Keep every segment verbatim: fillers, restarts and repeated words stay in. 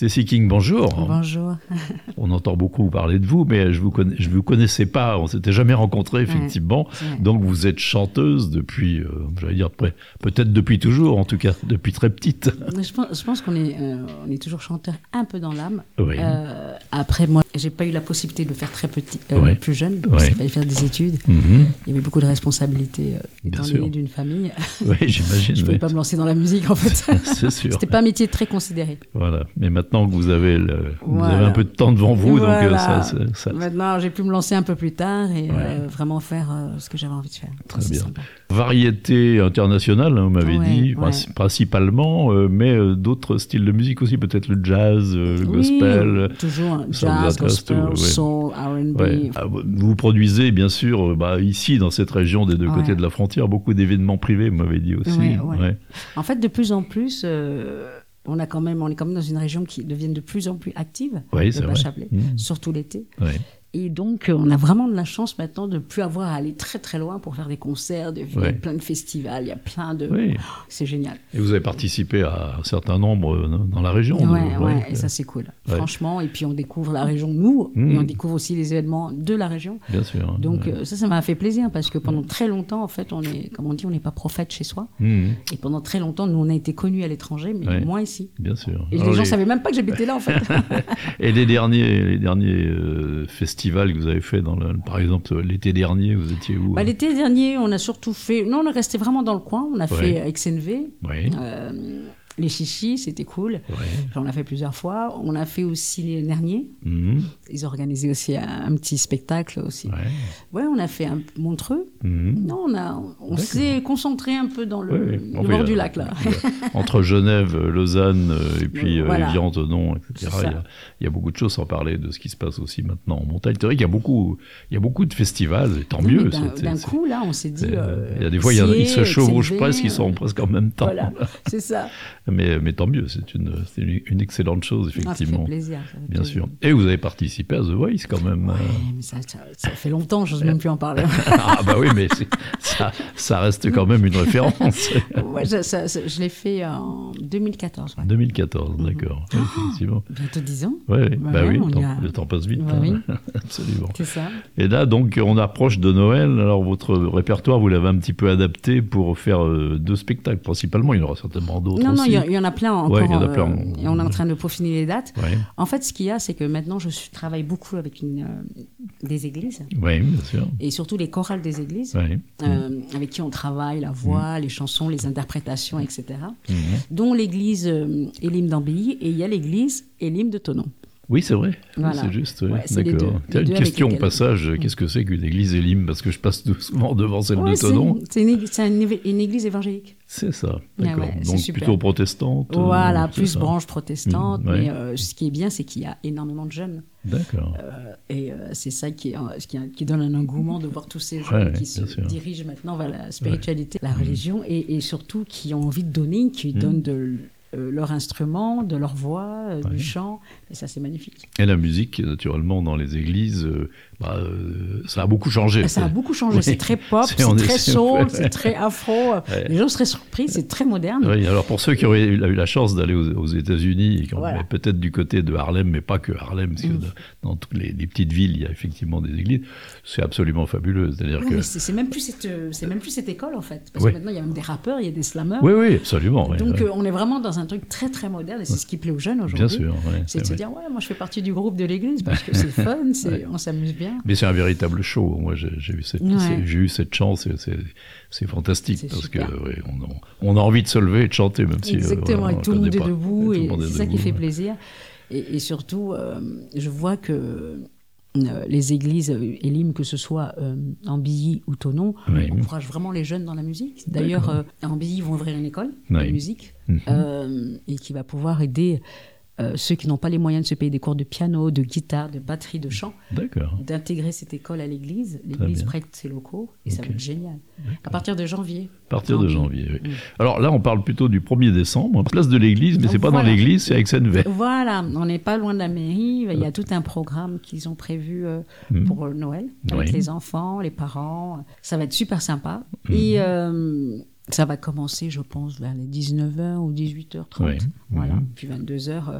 Stacy King, bonjour. Bonjour. On entend beaucoup parler de vous, mais je ne vous, conna... je vous connaissais pas, on ne s'était jamais rencontrés, effectivement. Ouais, ouais. Donc vous êtes chanteuse depuis, euh, j'allais dire, peut-être depuis toujours, en tout cas, depuis très petite. Je pense, je pense qu'on est, euh, on est toujours chanteur un peu dans l'âme. Oui. Euh, après, moi, je n'ai pas eu la possibilité de le faire très petit, euh, ouais. plus jeune, parce ouais. qu'il fallait faire des études. Mm-hmm. Il y avait beaucoup de responsabilités, euh, étant donné d'une famille. Oui, j'imagine. Je ne pouvais oui. pas me lancer dans la musique, en fait. C'est sûr. C'était pas un métier très considéré. Voilà. Mais maintenant que vous avez, le... voilà. vous avez un peu de temps devant vous, voilà. donc ça, ça, ça... Maintenant, j'ai pu me lancer un peu plus tard et ouais. euh, vraiment faire euh, ce que j'avais envie de faire. Très ça, bien. Sympa. Variété internationale, hein, vous m'avez ouais, dit, ouais. principalement, euh, mais euh, d'autres styles de musique aussi, peut-être le jazz, euh, le oui, gospel. Toujours jazz, gospel, tout, ouais. soul, R and B. Ouais. Ah, vous produisez, bien sûr, bah, ici, dans cette région des deux ouais. côtés de la frontière, beaucoup d'événements privés, vous m'avez dit aussi. Ouais, ouais. Ouais. En fait, de plus en plus... Euh, On, a quand même, on est quand même dans une région qui devient de plus en plus active, oui, le c'est Bas-Chablais, mmh. surtout l'été. Ouais. Et donc, on a vraiment de la chance maintenant de ne plus avoir à aller très très loin pour faire des concerts, de il y a plein de festivals, il y a plein de... Oui. Oh, c'est génial. Et vous avez participé à un certain nombre dans la région. Oui, de... ouais, ouais. et ça c'est cool. Ouais. Franchement, et puis on découvre la région, nous, mmh. et on découvre aussi les événements de la région. Bien sûr. Donc ouais. euh, ça, ça m'a fait plaisir parce que pendant très longtemps, en fait, on est, comme on dit, on n'est pas prophète chez soi. Mmh. Et pendant très longtemps, nous, on a été connus à l'étranger, mais ouais. moins ici. Bien sûr. Et Alors les gens ne les... savaient même pas que j'habitais là, en fait. Et les derniers, les derniers euh, festivals que vous avez fait, dans le, par exemple, l'été dernier, vous étiez où? bah, L'été dernier, on a surtout fait... Non, on est resté vraiment dans le coin. On a ouais. fait X N V. Oui. Euh, les Chichis, c'était cool. Ouais. On l'a fait plusieurs fois. On a fait aussi les Nerniers. Mmh. Ils organisaient aussi un, un petit spectacle aussi. Ouais, ouais on a fait un Montreux. Mmh. Non, on, a, on s'est concentré un peu dans le, oui, oui. le enfin, bord a, du lac, là. Entre Genève, Lausanne et puis voilà. euh, Évian-Thonon, et cetera. Il y, a, il y a beaucoup de choses, sans parler de ce qui se passe aussi maintenant en montagne. C'est vrai qu'il y a beaucoup, il y a beaucoup de festivals, et tant non, mieux. D'un, d'un coup, là, on s'est dit... Euh, il y a des fois, il y a, ils se chevauchent presque, ils sont presque en même temps. Voilà, c'est ça. mais, mais tant mieux, c'est une, c'est une excellente chose, effectivement. Ah, ça fait plaisir. Ça fait Bien plaisir. sûr. Et vous avez participé à The Voice, quand même. Oui, mais ça, ça, ça fait longtemps, je n'ose même plus en parler. Ah bah oui, mais ça, ça reste quand même une référence. ouais, je, ça, ça, je l'ai fait en deux mille quatorze. Ouais. deux mille quatorze, d'accord. Oh, oui, effectivement. Bientôt dix ans. Ouais, ouais. Bah, bah oui, oui temps, a... le temps passe vite. Bah, hein. oui. Absolument. C'est ça. Et là, donc, on approche de Noël. Alors, votre répertoire, vous l'avez un petit peu adapté pour faire euh, deux spectacles, principalement. Il y en aura certainement d'autres non, aussi. Non, il y, y en a plein encore. Ouais, il y en a plein. Euh, et on est en train de peaufiner les dates. Ouais. En fait, ce qu'il y a, c'est que maintenant, je suis, travaille beaucoup avec une, euh, des églises. Oui, bien sûr. Et surtout les chorales des églises, ouais. euh, mmh. avec qui on travaille la voix, mmh. les chansons, les interprétations, et cetera. Mmh. Dont l'église euh, Élim d'Ambilly, et il y a l'église Élim de Thonon. Oui, c'est vrai, voilà. c'est juste. Ouais. Ouais, c'est d'accord. Les deux, une les question au lesquelles... passage, mmh. qu'est-ce que c'est qu'une église Élim? Parce que je passe souvent devant celle ouais, de Thonon. C'est, une, c'est une, une église évangélique. C'est ça, d'accord. Ah ouais, donc super. plutôt protestante. Voilà, euh, plus branche protestante. Mmh, ouais. Mais euh, ce qui est bien, c'est qu'il y a énormément de jeunes. D'accord. Euh, et euh, c'est ça qui, est, qui, qui donne un engouement de voir tous ces jeunes ouais, qui se sûr. dirigent maintenant vers la spiritualité, ouais. la religion, mmh. et, et surtout qui ont envie de donner, qui mmh. donnent de... Euh, leur instrument, de leur voix, euh, ouais. du chant, et ça c'est magnifique. Et la musique, naturellement, dans les églises, euh, bah, euh, ça a beaucoup changé. Ça a beaucoup changé, oui. c'est très pop, c'est, c'est très soul, c'est très afro, ouais. les gens seraient surpris, c'est très moderne. Oui, alors pour ceux qui auraient eu la chance d'aller aux, aux États-Unis, et qui voilà. ont peut-être du côté de Harlem, mais pas que Harlem, parce que mmh. dans, dans toutes les, les petites villes, il y a effectivement des églises, c'est absolument fabuleux. C'est-à-dire oui, que... mais c'est, c'est, même plus cette, c'est même plus cette école, en fait, parce oui. que maintenant il y a même des rappeurs, il y a des slammeurs. Oui, oui, absolument. Donc oui, euh, on est vraiment dans un un truc très très moderne et c'est ce qui plaît aux jeunes aujourd'hui. Bien sûr, ouais, c'est de se dire ouais, moi je fais partie du groupe de l'église parce que c'est fun, c'est, ouais. on s'amuse bien. Mais c'est un véritable show. Moi j'ai, j'ai, eu, cette, ouais. j'ai eu cette chance, et c'est, c'est fantastique c'est parce super. que ouais, on, on a envie de se lever et de chanter même si exactement, euh, et tout le monde est debout et, et c'est ça qui fait plaisir. Et, et surtout, euh, je vois que Euh, les églises euh, Élim, que ce soit euh, Ambilly ou Thonon, oui. encouragent vraiment les jeunes dans la musique. D'ailleurs, euh, à Ambilly, ils vont ouvrir une école oui. de musique mm-hmm. euh, et qui va pouvoir aider euh, ceux qui n'ont pas les moyens de se payer des cours de piano, de guitare, de batterie, de chant, D'accord. d'intégrer cette école à l'église. L'église prête ses locaux et okay. ça va être génial. D'accord. À partir de janvier. À partir de janvier, oui. Mm. Alors là, on parle plutôt du premier décembre, place de l'église, mais c'est pas voilà. dans l'église, c'est à X N V. Voilà, on n'est pas loin de la mairie. Il y a tout un programme qu'ils ont prévu euh, mm. pour euh, Noël, avec oui. les enfants, les parents. Ça va être super sympa. Mm. Et euh, ça va commencer, je pense, vers les dix-neuf heures ou dix-huit heures trente. Oui. Voilà. Mm. Puis vingt-deux heures, euh,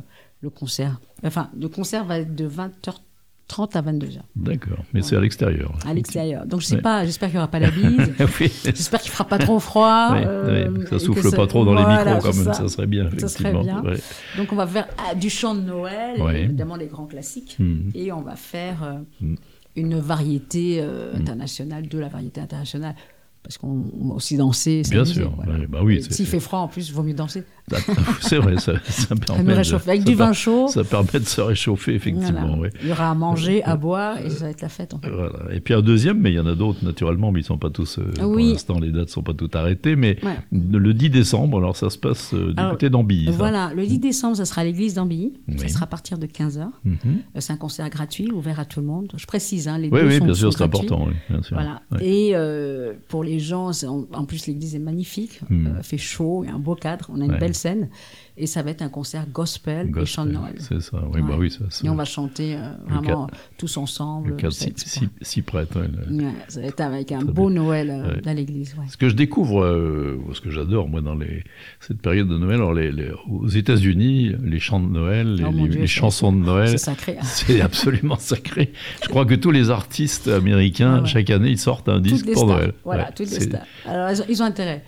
le concert. Enfin, le concert va être de vingt heures trente à vingt-deux heures. D'accord, mais ouais. c'est à l'extérieur. À l'extérieur. Donc je sais ouais. pas, j'espère qu'il n'y aura pas la bise. oui. J'espère qu'il ne fera pas trop froid. Oui, euh, oui. Ça souffle pas ça... trop dans voilà, les micros quand même, ça. ça serait bien. Ça serait bien. Ouais. Donc on va faire ah, du chant de Noël, ouais. évidemment les grands classiques, mmh. et on va faire euh, mmh. une variété euh, internationale, de la variété internationale. Parce qu'on va aussi danser. Bien sûr. Voilà. Ouais, bah oui, s'il fait froid, en plus, il vaut mieux danser. C'est vrai, ça, ça permet me réchauffer. Avec de, du ça vin chaud. Ça permet de se réchauffer, effectivement. Voilà. Ouais. Il y aura à manger, à boire, et ça va être la fête. En fait. Voilà. Et puis un deuxième, mais il y en a d'autres, naturellement, mais ils ne sont pas tous... Euh, oui. Pour l'instant, les dates ne sont pas toutes arrêtées. Mais ouais. le dix décembre, alors ça se passe euh, du alors, côté d'Ambilly. Voilà, ça. Le dix décembre, ça sera à l'église d'Ambilly. Oui. Ça sera à partir de quinze heures. Mm-hmm. C'est un concert gratuit, ouvert à tout le monde. Je précise, hein, les oui, deux oui, sont, bien sûr, sont c'est gratuits. important. Oui, bien sûr. Voilà. Ouais. Et euh, pour les gens, en plus, l'église est magnifique. Il mm. euh, fait chaud, il y a un beau cadre, on a une ouais. belle scène. Et ça va être un concert gospel, gospel et chant de Noël. C'est ça, oui, ouais. bah oui. Ça, et on va chanter euh, vraiment cadre, tous ensemble. Le cadre s'y, s'y, s'y prête. Ouais, le... ouais, ça va être avec un Très beau bien. Noël euh, ouais. dans l'église. Ouais. Ce que je découvre, euh, ce que j'adore, moi, dans les, cette période de Noël, alors les, les, aux États-Unis, les chants de Noël, les, oh les, Dieu, les chansons de Noël. C'est sacré. Hein. C'est absolument sacré. Je crois que tous les artistes américains, ah ouais. chaque année, ils sortent un disque pour Noël. Voilà, ouais, toutes les stars. Alors, ils ont, ils ont intérêt.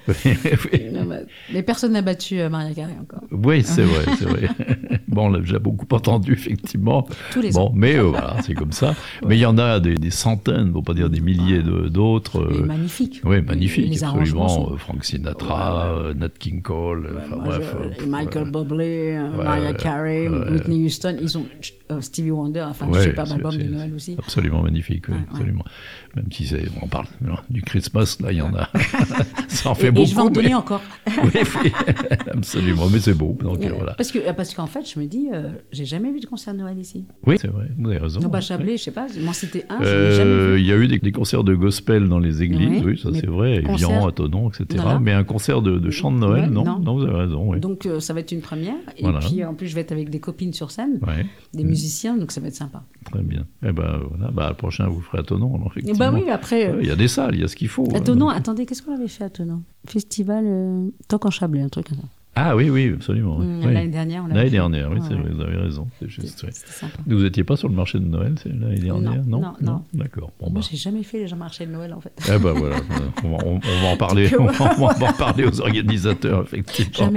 Mais personne n'a battu Mariah Carey encore. Oui, c'est vrai. C'est vrai. Bon, on l'a déjà beaucoup entendu, effectivement. Tous les bon, ans. Mais euh, voilà, c'est comme ça. Ouais. Mais il y en a des, des centaines, pour pas dire des milliers de, d'autres. Euh, magnifiques. Oui, magnifiques, absolument. Sont... Frank Sinatra, ouais, ouais. Nat King Cole, ouais, enfin moi, bref. Je... Euh, Michael ouais. Bublé, ouais, Mariah Carey, ouais. Whitney Houston, ils ont euh, Stevie Wonder, enfin, ouais, super album de Noël aussi. Absolument magnifique, oui, ouais, absolument. Ouais. Même si c'est, on parle du Christmas, là, il y en a. Ça en fait et, beaucoup. Et je vais en donner mais... encore. oui, oui, absolument, mais c'est beau. Donc, ouais. voilà. Parce, que, parce qu'en fait, je me dis, euh, j'ai jamais vu de concert de Noël ici. Oui, c'est vrai, vous avez raison. Donc, à Chablais, ouais. je sais pas, m'en citer un, euh, je jamais vu. Il y a eu des, des concerts de gospel dans les églises, oui, oui ça c'est vrai, concert... Évian, à Thonon, et cetera. Voilà. Mais un concert de, de chant de Noël, ouais, non, non, non, vous avez raison. Oui. Donc, euh, ça va être une première. Et voilà. puis, en plus, je vais être avec des copines sur scène, ouais. des mmh. musiciens, donc ça va être sympa. Très bien. Et ben voilà, bah, le prochain, vous ferez à Thonon. Alors, et bah oui, après. Il euh... y a des salles, il y a ce qu'il faut. À Thonon, donc... attendez, qu'est-ce qu'on avait fait à Thonon? Festival euh, Toc en Chablais, un truc comme ça. Ah oui, oui, absolument. Oui. Mmh, l'année oui. dernière, on l'a L'année fait. dernière, oui, ah, c'est ouais. vrai, vous avez raison. C'est juste, c'était, c'était sympa. Vous n'étiez pas sur le marché de Noël l'année dernière, non? Non, non, non. non. D'accord. Bon, Moi, bah. j'ai jamais fait les marchés de Noël, en fait. Eh ben voilà, on va, on, on va en parler. on, va, on va en parler aux organisateurs, effectivement. Jamais.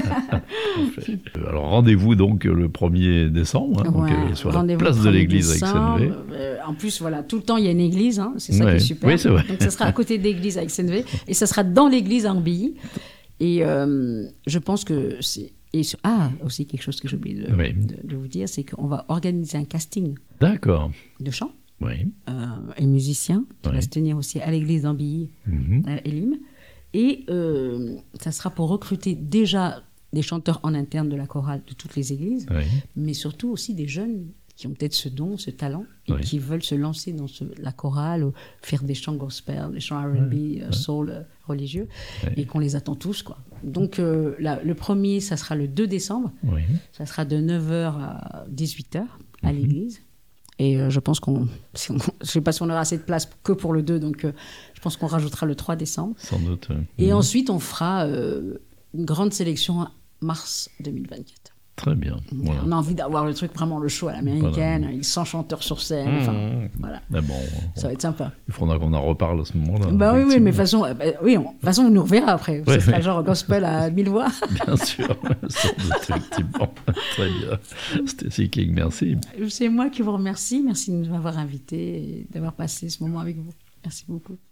Alors rendez-vous donc le premier décembre, hein, ouais, donc, euh, sur la place de l'église avec Sennevé. Euh, en plus, voilà, tout le temps il y a une église, hein, c'est ça ouais. qui est super. Oui, c'est vrai. Donc ça sera à côté de l'église avec Sennevé, et ça sera dans l'église à Ambilly. Et euh, je pense que c'est... Et sur... Ah, aussi quelque chose que j'ai oublié de, oui. de, de vous dire, c'est qu'on va organiser un casting D'accord. de chant oui. euh, et musicien qui oui. va se tenir aussi à l'église d'Ambilly, mm-hmm. à Elim. Et euh, ça sera pour recruter déjà des chanteurs en interne de la chorale de toutes les églises, oui. mais surtout aussi des jeunes qui ont peut-être ce don, ce talent, et oui. qui veulent se lancer dans ce, la chorale, ou faire des chants gospel, des chants R and B, oui. euh, soul, euh, religieux, oui. et qu'on les attend tous, quoi. Donc, euh, la, le premier, ça sera le deux décembre, oui. ça sera de neuf heures à dix-huit heures à mm-hmm. l'église, et euh, je pense qu'on... Si on je ne sais pas si on aura assez de place que pour le deux, donc euh, je pense qu'on rajoutera le trois décembre. Sans doute. Oui. Et mm-hmm. ensuite, on fera euh, une grande sélection en mars deux mille vingt-quatre. Très bien. Voilà. On a envie d'avoir le truc vraiment le show à l'américaine, voilà. Avec cent chanteurs sur scène. Enfin, mmh. voilà. Mais bon, ça va être sympa. Il faudra qu'on en reparle à ce moment-là. Bah oui, oui, mais de toute façon, bah, oui, on, de façon, on nous reverra après. Ouais, Ce sera ouais. genre gospel à mille voix. Bien sûr, sans doute, effectivement. Très bien. Stacy King, merci. C'est moi qui vous remercie. Merci de m'avoir invité et d'avoir passé ce moment avec vous. Merci beaucoup.